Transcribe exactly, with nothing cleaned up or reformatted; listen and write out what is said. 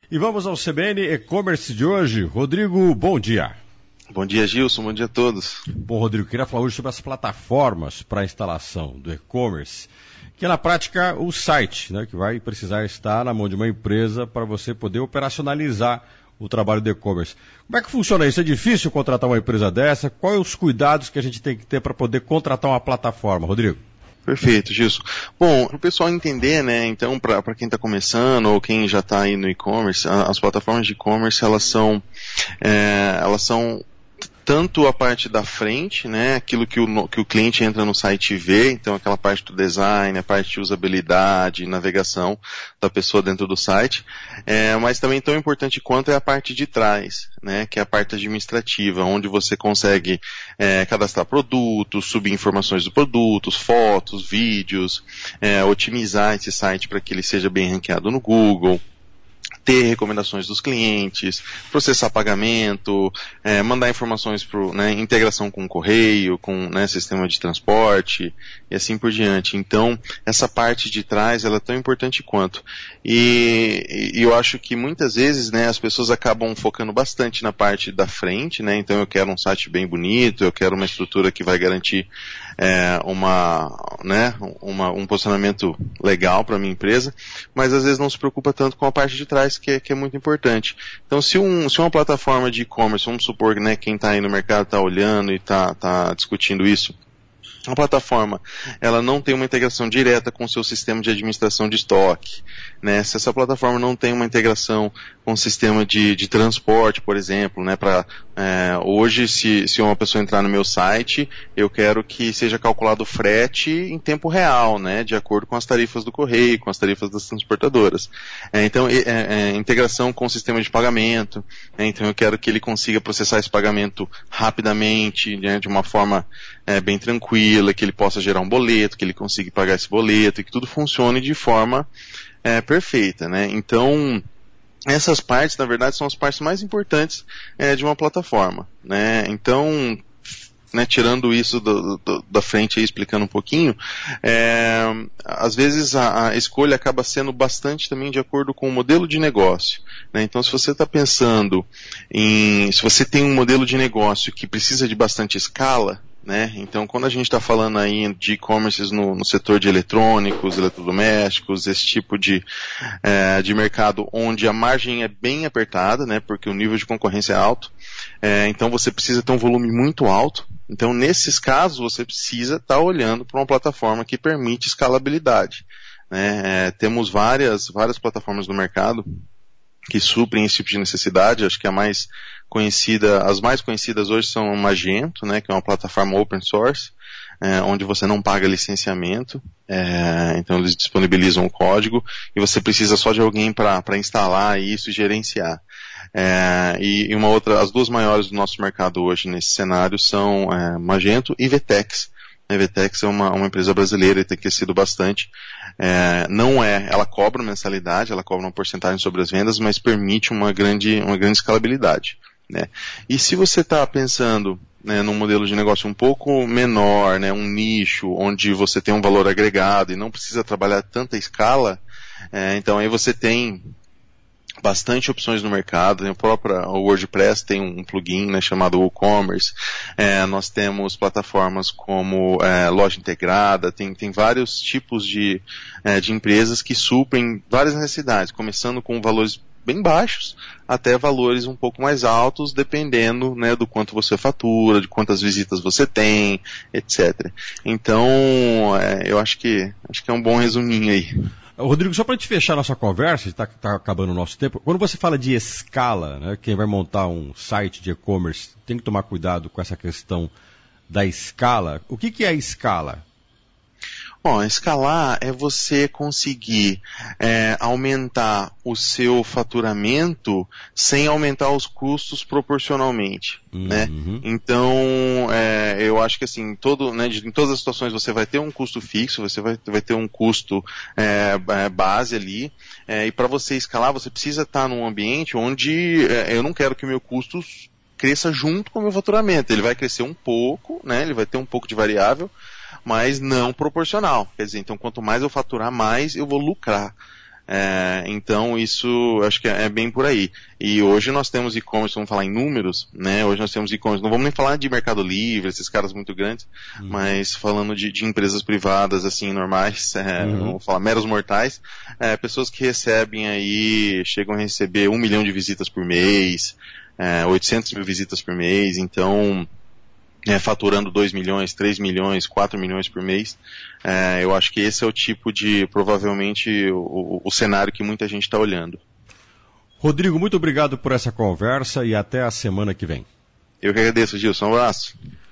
E vamos ao C B N E-Commerce de hoje. Rodrigo, bom dia. Bom dia, Gilson. Bom dia a todos. Bom, Rodrigo, queria falar hoje sobre as plataformas para instalação do e-commerce, que é na prática o site, né, que vai precisar estar na mão de uma empresa para você poder operacionalizar o trabalho do e-commerce. Como é que funciona isso? É difícil contratar uma empresa dessa? Quais os cuidados que a gente tem que ter para poder contratar uma plataforma, Rodrigo? Perfeito, Gilson. Bom, para o pessoal entender, né, então, para quem está começando ou quem já está aí no e-commerce, as plataformas de e-commerce, elas são, é, elas são tanto a parte da frente, né, aquilo que o, que o cliente entra no site e vê, então aquela parte do design, a parte de usabilidade, navegação da pessoa dentro do site, é, mas também tão importante quanto é a parte de trás, né, que é a parte administrativa, onde você consegue é, cadastrar produtos, subir informações dos produtos, fotos, vídeos, é, otimizar esse site para que ele seja bem ranqueado no Google, ter recomendações dos clientes, processar pagamento, é, mandar informações para, né, integração com o correio, com, né, sistema de transporte e assim por diante. Então, essa parte de trás, ela é tão importante quanto. E, e eu acho que muitas vezes, né, as pessoas acabam focando bastante na parte da frente, né, então eu quero um site bem bonito, eu quero uma estrutura que vai garantir é, uma, né, uma, um posicionamento legal para a minha empresa, mas às vezes não se preocupa tanto com a parte de trás, Que é, que é muito importante. Então, se, um, se uma plataforma de e-commerce, vamos supor, né, quem está aí no mercado está olhando e está tá discutindo isso, a plataforma, ela não tem uma integração direta com o seu sistema de administração de estoque, né? Se essa plataforma não tem uma integração com o sistema de, de transporte, por exemplo, né? Pra, é, hoje, se, se uma pessoa entrar no meu site, eu quero que seja calculado o frete em tempo real, né? De acordo com as tarifas do correio, com as tarifas das transportadoras. É, então, é, é, integração com o sistema de pagamento, né? Então eu quero que ele consiga processar esse pagamento rapidamente, né? De uma forma é, bem tranquila, que ele possa gerar um boleto, que ele consiga pagar esse boleto e que tudo funcione de forma é, perfeita, né? Então, essas partes, na verdade, são as partes mais importantes é, de uma plataforma, né? Então, né, tirando isso do, do, da frente e explicando um pouquinho, é, às vezes a, a escolha acaba sendo bastante também de acordo com o modelo de negócio, né? Então, se você está pensando em, se você tem um modelo de negócio que precisa de bastante escala, né? Então, quando a gente está falando aí de e-commerces no, no setor de eletrônicos, eletrodomésticos, esse tipo de, é, de mercado onde a margem é bem apertada, né? Porque o nível de concorrência é alto, é, então você precisa ter um volume muito alto. Então, nesses casos, você precisa estar tá olhando para uma plataforma que permite escalabilidade, né? É, temos várias, várias plataformas no mercado que suprem esse tipo de necessidade. Acho que a mais conhecida, as mais conhecidas hoje são o Magento, né, que é uma plataforma open source, é, onde você não paga licenciamento, é, então eles disponibilizam o código e você precisa só de alguém para instalar isso e gerenciar. É, e, e uma outra, as duas maiores do nosso mercado hoje nesse cenário são é, Magento e Vtex. A Vtex é uma, uma empresa brasileira e tem crescido bastante. É, não é, ela cobra mensalidade, ela cobra uma porcentagem sobre as vendas, mas permite uma grande, uma grande escalabilidade, né? E se você está pensando, né, num modelo de negócio um pouco menor, né, um nicho, onde você tem um valor agregado e não precisa trabalhar tanta escala, é, então aí você tem bastante opções no mercado, né? O próprio o WordPress tem um plugin, né, chamado WooCommerce, é, nós temos plataformas como é, loja integrada, tem, tem vários tipos de, é, de empresas que suprem várias necessidades, começando com valores bem baixos até valores um pouco mais altos, dependendo, né, do quanto você fatura, de quantas visitas você tem, etcétera. Então, é, eu acho que, acho que é um bom resuminho aí. Rodrigo, só para a gente fechar nossa conversa, está tá acabando o nosso tempo, quando você fala de escala, né, quem vai montar um site de e-commerce tem que tomar cuidado com essa questão da escala. O que, que é a escala? Bom, escalar é você conseguir é, aumentar o seu faturamento sem aumentar os custos proporcionalmente, uhum. né? Então, é, eu acho que assim, todo, né, em todas as situações você vai ter um custo fixo, você vai, vai ter um custo é, base ali, é, e para você escalar, você precisa estar num ambiente onde é, eu não quero que o meu custo cresça junto com o meu faturamento. Ele vai crescer um pouco, né? Ele vai ter um pouco de variável, mas não proporcional. Quer dizer, então quanto mais eu faturar, mais eu vou lucrar. É, então isso acho que é, é bem por aí. E hoje nós temos e-commerce, vamos falar em números, né? Hoje nós temos e-commerce, não vamos nem falar de Mercado Livre, esses caras muito grandes, uhum. mas falando de, de empresas privadas, assim, normais, é, uhum. vamos falar meros mortais, é, pessoas que recebem aí, chegam a receber um milhão de visitas por mês, é, oitocentas mil visitas por mês, então É, faturando dois milhões, três milhões, quatro milhões por mês. É, eu acho que esse é o tipo de, provavelmente, o, o cenário que muita gente está olhando. Rodrigo, muito obrigado por essa conversa e até a semana que vem. Eu que agradeço, Gilson. Um abraço.